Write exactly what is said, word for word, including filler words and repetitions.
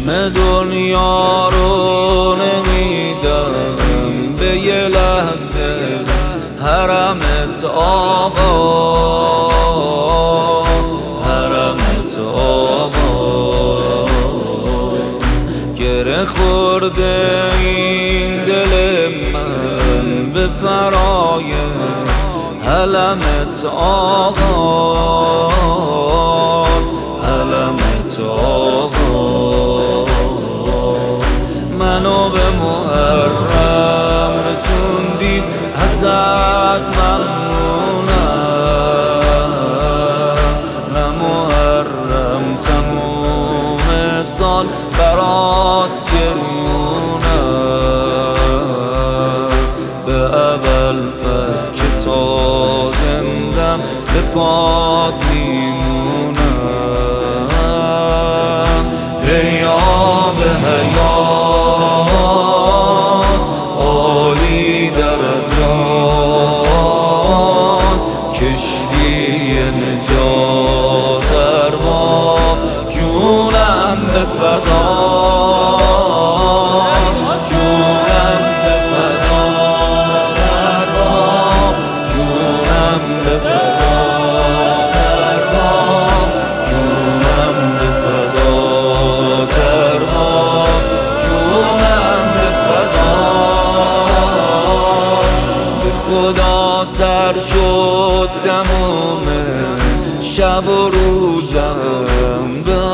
اسم دنیا رو نمیدم به یه لحظه حرمت آقا، حرمت آقا. گره خورده این دل من به فرای حلمت آقا، حلمت آقا. منو به محرم رسوندید ازت ممنونم، نه محرم تموم سال برات گریونم، به ابوالفضل که تا زندم به پات میمونم. ای آب حیات عالی درجات، کشتی نجات ارباب جونم به فدا، جونم به فدا ارباب، جونم به فدا ارباب، جونم به فدا ارباب، جونم به فدا. به خدا سر شد تمام شب و روزم، به